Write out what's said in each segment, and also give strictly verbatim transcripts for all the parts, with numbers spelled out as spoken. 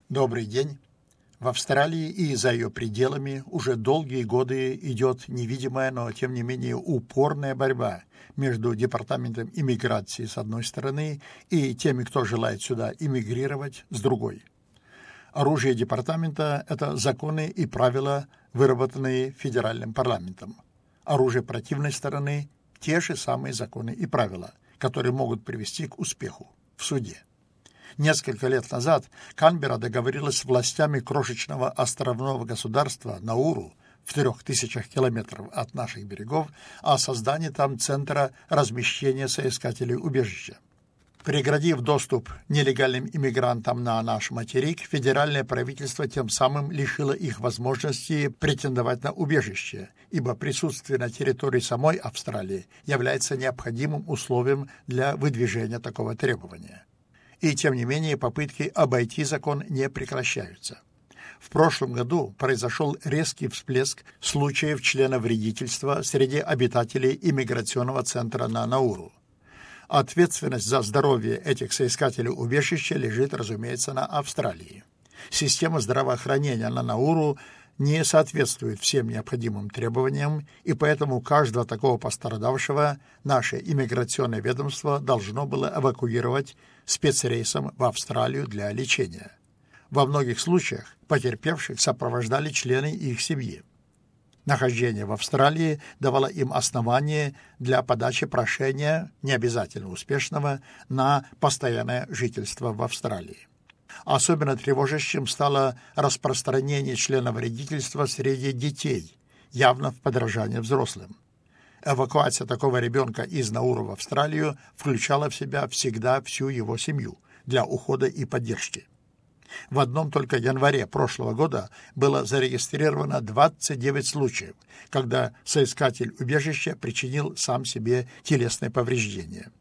Добрый день. В Австралии и за ее пределами уже долгие годы идет невидимая, но тем не менее упорная борьба между Департаментом иммиграции с одной стороны и теми, кто желает сюда иммигрировать, с другой. Оружие департамента – это законы и правила, выработанные федеральным парламентом. Оружие противной стороны – те же самые законы и правила, которые могут привести к успеху в суде. Несколько лет назад Канберра договорилась с властями крошечного островного государства Науру в трех тысячах километров от наших берегов о создании там центра размещения соискателей убежища. Преградив доступ нелегальным иммигрантам на наш материк, федеральное правительство тем самым лишило их возможности претендовать на убежище, ибо присутствие на территории самой Австралии является необходимым условием для выдвижения такого требования. И, тем не менее, попытки обойти закон не прекращаются. В прошлом году произошел резкий всплеск случаев членовредительства среди обитателей иммиграционного центра на Науру. Ответственность за здоровье этих соискателей убежища лежит, разумеется, на Австралии. Система здравоохранения на Науру не соответствует всем необходимым требованиям, и поэтому каждого такого пострадавшего наше иммиграционное ведомство должно было эвакуировать спецрейсом в Австралию для лечения. Во многих случаях потерпевших сопровождали члены их семьи. Нахождение в Австралии давало им основание для подачи прошения, не обязательно успешного, на постоянное жительство в Австралии. Особенно тревожащим стало распространение членовредительства среди детей, явно в подражание взрослым. Эвакуация такого ребенка из Науру в Австралию включала в себя всегда всю его семью для ухода и поддержки. В одном только январе прошлого года было зарегистрировано двадцать девять случаев, когда соискатель убежища причинил сам себе телесные повреждения.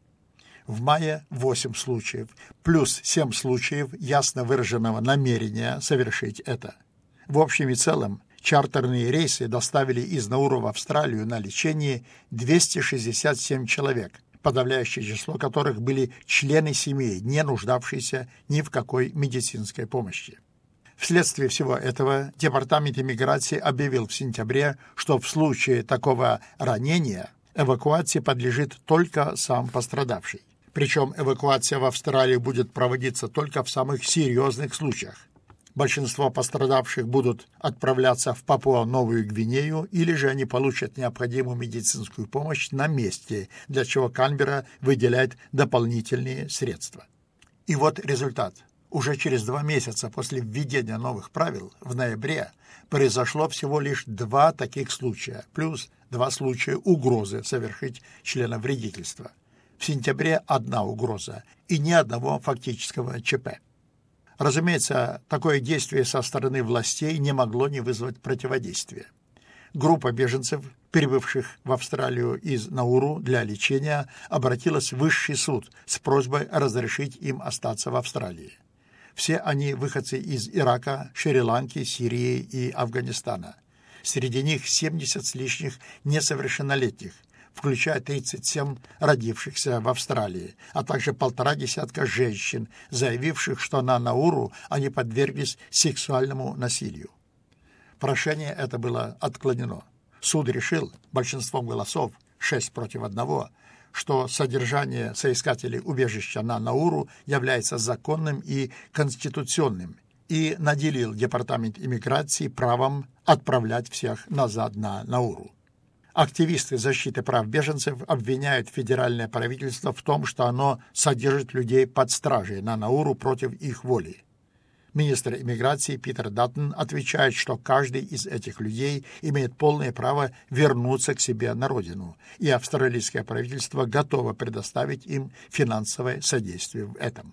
В мае восемь случаев, плюс семь случаев ясно выраженного намерения совершить это. В общем и целом, чартерные рейсы доставили из Науру в Австралию на лечение двести шестьдесят семь человек, подавляющее число которых были члены семей, не нуждавшиеся ни в какой медицинской помощи. Вследствие всего этого Департамент иммиграции объявил в сентябре, что в случае такого ранения эвакуации подлежит только сам пострадавший. Причем эвакуация в Австралию будет проводиться только в самых серьезных случаях. Большинство пострадавших будут отправляться в Папуа-Новую Гвинею, или же они получат необходимую медицинскую помощь на месте, для чего Канберра выделяет дополнительные средства. И вот результат. Уже через два месяца после введения новых правил, в ноябре, произошло всего лишь два таких случая, плюс два случая угрозы совершить членовредительство. В сентябре одна угроза и ни одного фактического ЧП. Разумеется, такое действие со стороны властей не могло не вызвать противодействия. Группа беженцев, прибывших в Австралию из Науру для лечения, обратилась в высший суд с просьбой разрешить им остаться в Австралии. Все они выходцы из Ирака, Шри-Ланки, Сирии и Афганистана. Среди них семьдесят с лишних несовершеннолетних, включая тридцать семь родившихся в Австралии, а также полтора десятка женщин, заявивших, что на Науру они подверглись сексуальному насилию. Прошение это было отклонено. Суд решил большинством голосов, шесть против одного, что содержание соискателей убежища на Науру является законным и конституционным, и наделил Департамент иммиграции правом отправлять всех назад на Науру. Активисты защиты прав беженцев обвиняют федеральное правительство в том, что оно содержит людей под стражей на Науру против их воли. Министр иммиграции Питер Даттон отвечает, что каждый из этих людей имеет полное право вернуться к себе на родину, и австралийское правительство готово предоставить им финансовое содействие в этом.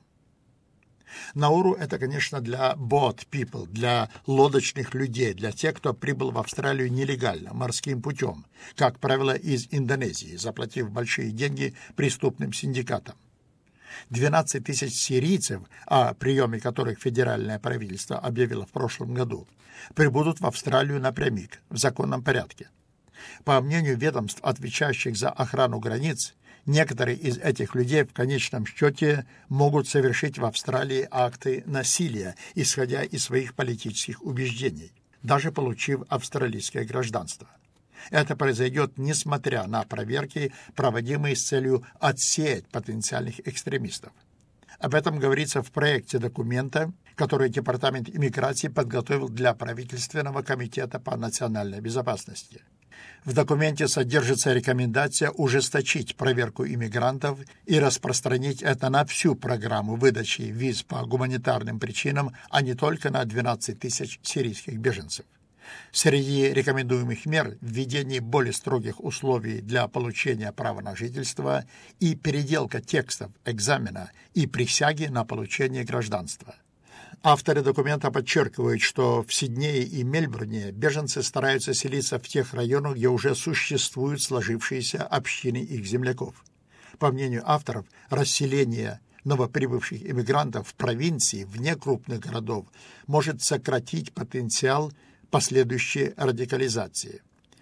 Науру – это, конечно, для boat people, для лодочных людей, для тех, кто прибыл в Австралию нелегально, морским путем, как правило, из Индонезии, заплатив большие деньги преступным синдикатам. двенадцать тысяч сирийцев, о приеме которых федеральное правительство объявило в прошлом году, прибудут в Австралию напрямик, в законном порядке. По мнению ведомств, отвечающих за охрану границ, Некоторые из этих людей в конечном счете могут совершить в Австралии акты насилия, исходя из своих политических убеждений, даже получив австралийское гражданство. Это произойдет несмотря на проверки, проводимые с целью отсеять потенциальных экстремистов. Об этом говорится в проекте документа, который Департамент иммиграции подготовил для правительственного комитета по национальной безопасности. В документе содержится рекомендация ужесточить проверку иммигрантов и распространить это на всю программу выдачи виз по гуманитарным причинам, а не только на двенадцать тысяч сирийских беженцев. Среди рекомендуемых мер введение более строгих условий для получения права на жительство и переделка текстов экзамена и присяги на получение гражданства. Авторы документа подчеркивают, что в Сиднее и Мельбурне беженцы стараются селиться в тех районах, где уже существуют сложившиеся общины их земляков. По мнению авторов, расселение новоприбывших иммигрантов в провинции вне крупных городов может сократить потенциал последующей радикализации.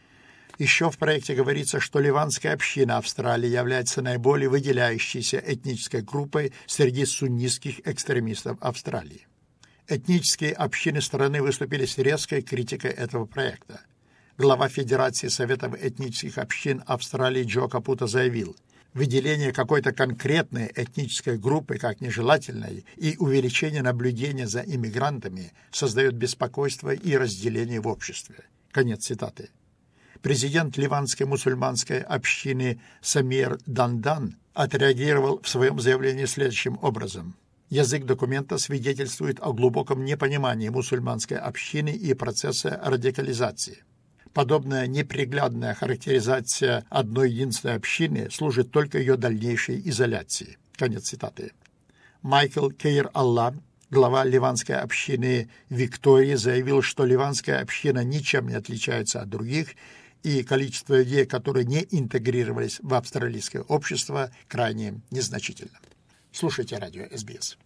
Еще в проекте говорится, что ливанская община Австралии является наиболее выделяющейся этнической группой среди суннитских экстремистов Австралии. Этнические общины страны выступили с резкой критикой этого проекта. Глава Федерации Советов этнических общин Австралии Джо Капуто заявил, выделение какой-то конкретной этнической группы как нежелательной и увеличение наблюдения за иммигрантами создает беспокойство и разделение в обществе. Конец цитаты. Президент ливанской мусульманской общины Самир Дандан отреагировал в своем заявлении следующим образом. Язык документа свидетельствует о глубоком непонимании мусульманской общины и процесса радикализации. Подобная неприглядная характеризация одной единственной общины служит только ее дальнейшей изоляции. Конец цитаты. Майкл Кейр-Алла, глава ливанской общины Виктории, заявил, что ливанская община ничем не отличается от других, и количество людей, которые не интегрировались в австралийское общество, крайне незначительно. Слушайте радио эс би эс.